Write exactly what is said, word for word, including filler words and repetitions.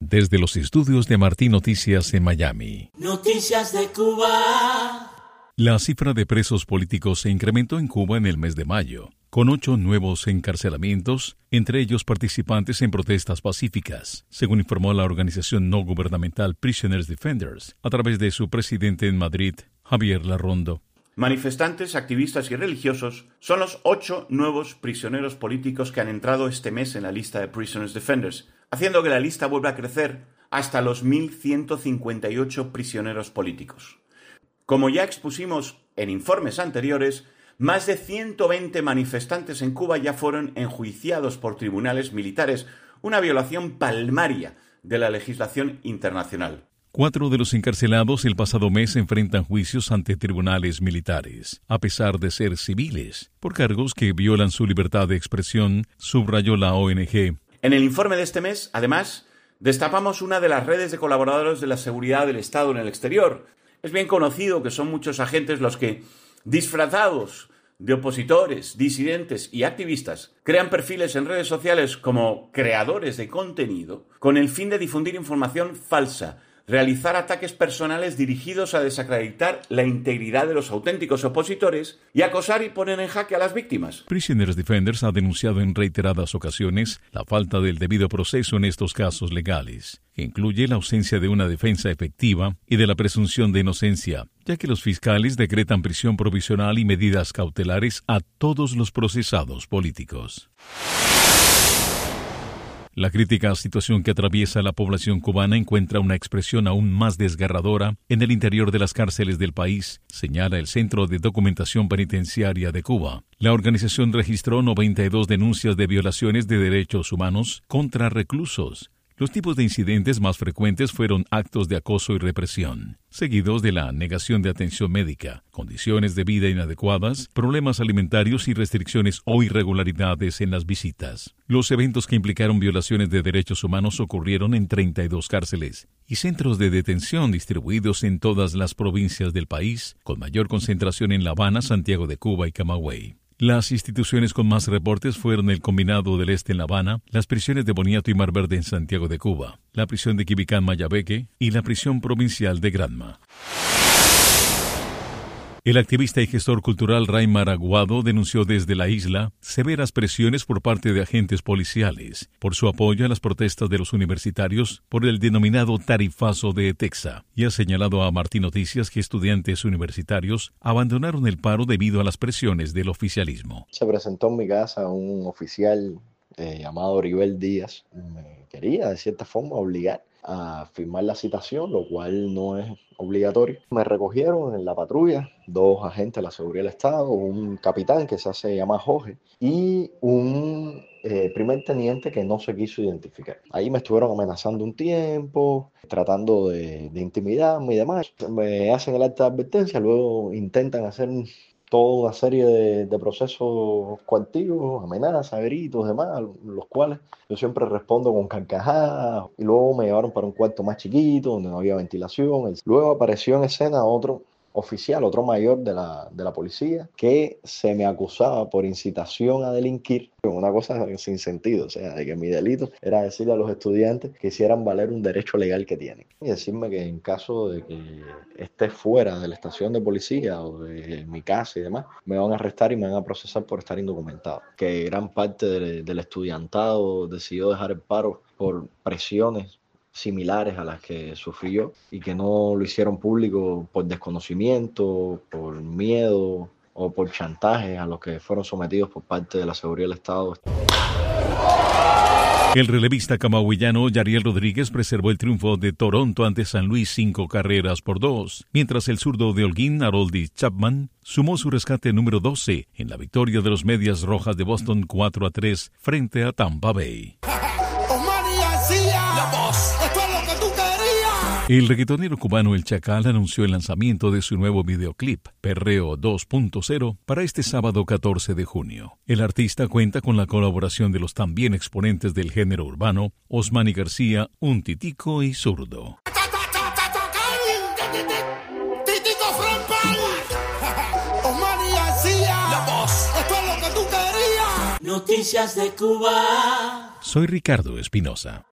desde los estudios de Martín Noticias en Miami. Noticias de Cuba. La cifra de presos políticos se incrementó en Cuba en el mes de mayo, con ocho nuevos encarcelamientos, entre ellos participantes en protestas pacíficas, según informó la organización no gubernamental Prisoners Defenders, a través de su presidente en Madrid, Javier Larrondo. Manifestantes, activistas y religiosos son los ocho nuevos prisioneros políticos que han entrado este mes en la lista de Prisoners Defenders, haciendo que la lista vuelva a crecer hasta los mil ciento cincuenta y ocho prisioneros políticos. Como ya expusimos en informes anteriores, más de ciento veinte manifestantes en Cuba ya fueron enjuiciados por tribunales militares, una violación palmaria de la legislación internacional. Cuatro de los encarcelados el pasado mes enfrentan juicios ante tribunales militares, a pesar de ser civiles, por cargos que violan su libertad de expresión, subrayó la O N G. En el informe de este mes, además, destapamos una de las redes de colaboradores de la seguridad del Estado en el exterior. Es bien conocido que son muchos agentes los que, disfrazados de opositores, disidentes y activistas, crean perfiles en redes sociales como creadores de contenido con el fin de difundir información falsa, realizar ataques personales dirigidos a desacreditar la integridad de los auténticos opositores y acosar y poner en jaque a las víctimas. Prisoners Defenders ha denunciado en reiteradas ocasiones la falta del debido proceso en estos casos legales, que incluye la ausencia de una defensa efectiva y de la presunción de inocencia, ya que los fiscales decretan prisión provisional y medidas cautelares a todos los procesados políticos. La crítica situación que atraviesa la población cubana encuentra una expresión aún más desgarradora en el interior de las cárceles del país, señala el Centro de Documentación Penitenciaria de Cuba. La organización registró noventa y dos denuncias de violaciones de derechos humanos contra reclusos. Los tipos de incidentes más frecuentes fueron actos de acoso y represión, seguidos de la negación de atención médica, condiciones de vida inadecuadas, problemas alimentarios y restricciones o irregularidades en las visitas. Los eventos que implicaron violaciones de derechos humanos ocurrieron en treinta y dos cárceles y centros de detención distribuidos en todas las provincias del país, con mayor concentración en La Habana, Santiago de Cuba y Camagüey. Las instituciones con más reportes fueron el Combinado del Este en La Habana, las prisiones de Boniato y Mar Verde en Santiago de Cuba, la prisión de Quibicán Mayabeque y la prisión provincial de Granma. El activista y gestor cultural Raymar Aguado denunció desde la isla severas presiones por parte de agentes policiales por su apoyo a las protestas de los universitarios por el denominado tarifazo de Etexa y ha señalado a Martín Noticias que estudiantes universitarios abandonaron el paro debido a las presiones del oficialismo. Se presentó en mi casa un oficial eh, llamado Oribel Díaz. Me quería de cierta forma obligar a firmar la citación, lo cual no es obligatorio. Me recogieron en la patrulla dos agentes de la seguridad del Estado, un capitán que se hace llamar Jorge y un eh, primer teniente que no se quiso identificar. Ahí me estuvieron amenazando un tiempo, tratando de, de intimidarme y demás. Me hacen el acta de advertencia, luego intentan hacer toda una serie de, de procesos coactivos, amenazas, gritos, demás, los cuales yo siempre respondo con carcajadas, y luego me llevaron para un cuarto más chiquito, donde no había ventilación. Luego apareció en escena otro oficial, otro mayor de la, de la policía, que se me acusaba por incitación a delinquir, una cosa sin sentido, o sea, de que mi delito era decirle a los estudiantes que hicieran valer un derecho legal que tienen. Y decirme que en caso de que esté fuera de la estación de policía o de mi casa y demás, me van a arrestar y me van a procesar por estar indocumentado. Que gran parte del, del estudiantado decidió dejar el paro por presiones similares a las que sufrió y que no lo hicieron público por desconocimiento, por miedo o por chantajes a los que fueron sometidos por parte de la seguridad del Estado. El relevista camagüeyano Yariel Rodríguez preservó el triunfo de Toronto ante San Luis cinco carreras por dos, mientras el zurdo de Holguín, Haroldis Chapman, sumó su rescate número doce en la victoria de los Medias Rojas de Boston cuatro a tres frente a Tampa Bay. El reggaetonero cubano El Chacal anunció el lanzamiento de su nuevo videoclip, Perreo dos punto cero, para este sábado catorce de junio. El artista cuenta con la colaboración de los también exponentes del género urbano, Osmani García, Un Titico y Zurdo. Noticias de Cuba. Soy Ricardo Espinosa.